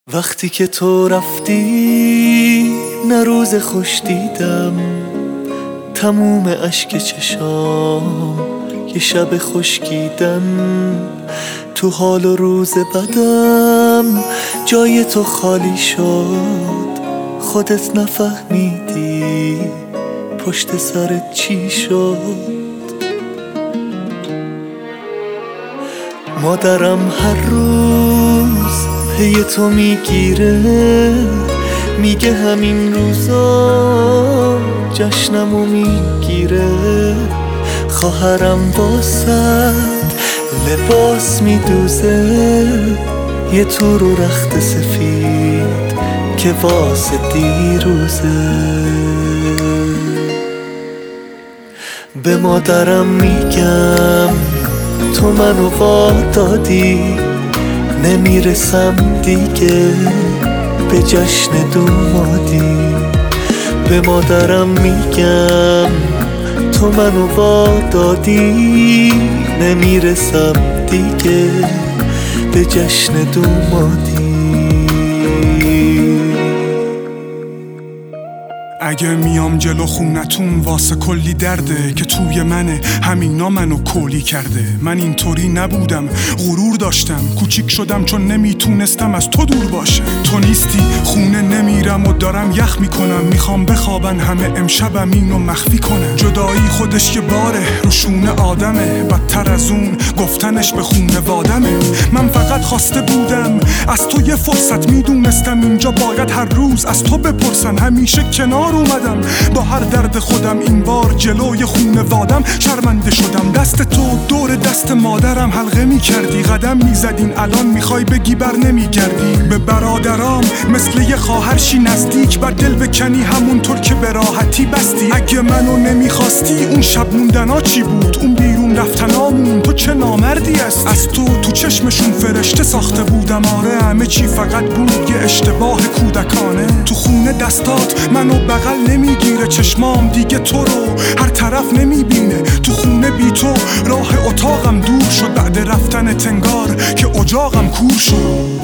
وقتی که تو رفتی نه روز خوش دیدم، تموم اشک چشام یه شب خشکیدن. تو حال و روز بدم جای تو خالی شد، خودت نفهمیدی پشت سرت چی شد. مادرم هر روز پی تو میگیره، میگه همین روزا جشنمو میگیره. خواهرم واسد لباس میدوزه، یه تو رو رخت سفید که واسه دیروزه. به مادرم میگم تو منو وادادی، نمیرسم دیگه به جشن دومادی. به مادرم میگم تو منو وادادی، نمیرسم دیگه به جشن دومادی. اگه میام جلو خونتون واسه کلی درده که توی منه، همینا منو کولی کرده. من اینطوری نبودم، غرور داشتم، کوچیک شدم چون نمیتونستم از تو دور باشم. تو نیستی خونه نمیرم و دارم یخ میکنم، میخوام بخوابن همه امشبم اینو مخفی کنم. جدایی خودش یه باره رو شونه آدمه، بدتر از اون گفتنش به خونه وادمه. من فقط خواسته بودم از تو یه فرصت، میدونستم اینجا باید هر روز از تو بپرسن. همیشه کنار اومدم با هر درد خودم، این بار جلوی خونه وادم شرمنده شدم. دست تو دور دست مادرم حلقه میکردی، قدم میزدین الان میخوای بگی بر نمیگردی. به برادرام مثل یه خواهرشی نزدیک، بر دل بکنی همونطور که به راحتی بستی. اگه منو نمیخواستی اون شب موندنا چی بود؟ اون بیرون رفتنامون تو چه نامردی هستی؟ از تو چشمشون فرشته ساخته بودم. آره همه چی فقط بود یه اشتباه کودکانه. تو خونه دستات منو بغل نمیگیره، چشمام دیگه تو رو هر طرف نمیبینه. تو خونه بی تو راه اتاقم دور شد، بعد رفتن تنگار که اجاقم کور شد.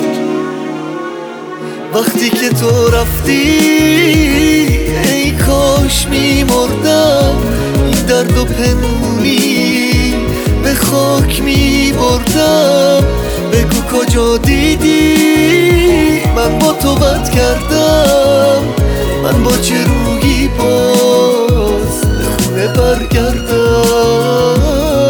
وقتی که تو رفتی ای کاش میمردم، این درد و پنهونی به خاک میبردم. بگو کجا دیدی من با تو بد کردم، من با چه رویی باز به خونه برگردم.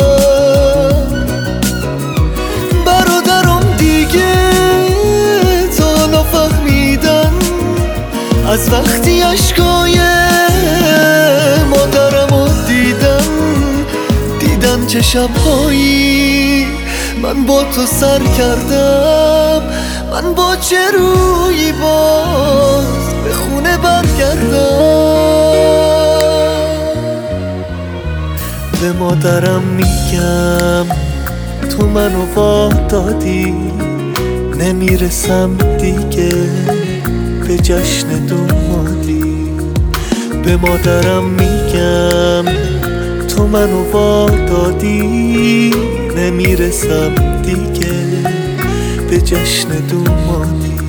برادرم دیگه تا نفهمیدن از وقتی اشکای مادرمو دیدن چه شبهایی من با تو سر کردم. من با چه رویی باز به خونه برگردم. به مادرم میگم تو منو وادادی، نمیرسم دیگه به جشن دومادی. به مادرم میگم تو منو وادادی، نمیرسم دیگه به جشن دومادی.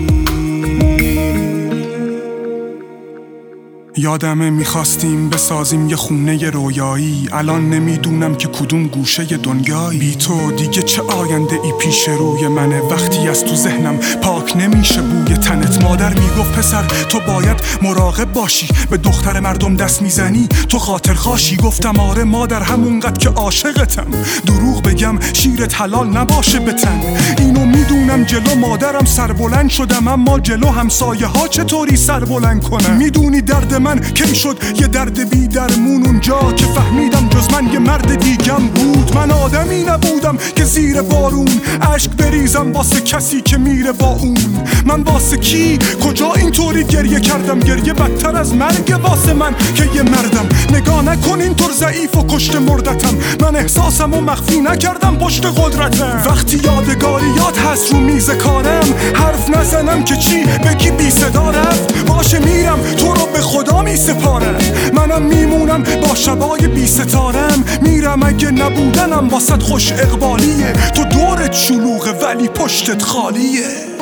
یادمه میخواستیم بسازیم یه خونه رویایی، الان نمیدونم که کدوم گوشه دنیایی. بی تو دیگه چه آینده ای پیش روی منه، وقتی از تو ذهنم پاک نمیشه بوی تنت. مادر میگفت پسر تو باید مراقب باشی، به دختر مردم دست میزنی تو خاطر خاشی. گفتم آره مادر همونقدر که عاشقتم، دروغ بگم شیرت حلال نباشه بتن. اینو میدونم جلو مادرم سربلند شدم، اما جلو همسایه ها چطوری سربلند کنم؟ میدونی درد من کی شد یه درد بی درمون، اونجا که فهمیدم جز من یه مرد دیگم بود. من آدمی نبودم که زیر بارون عشق بریزم واسه کسی که میره با اون. من واسه کی کجا اینطوری گریه کردم؟ گریه بدتر از مرگ واسه من که یه مردم. نگاه نکن اینطور ضعیف و کشته مردتم، من احساسم و مخفی نکردم پشت قدرتم. وقتی یادگاریات هست رو میز کارم، حرف نزنم که چی بگی بی صدا رفت. باشه میرم تو رو به خدا می سپارم، منم میمونم با شبای بی ستارم. میرم اگه نبودنم واسط خوش اقبالیه، تو دورت شلوغه ولی پشتت خالیه.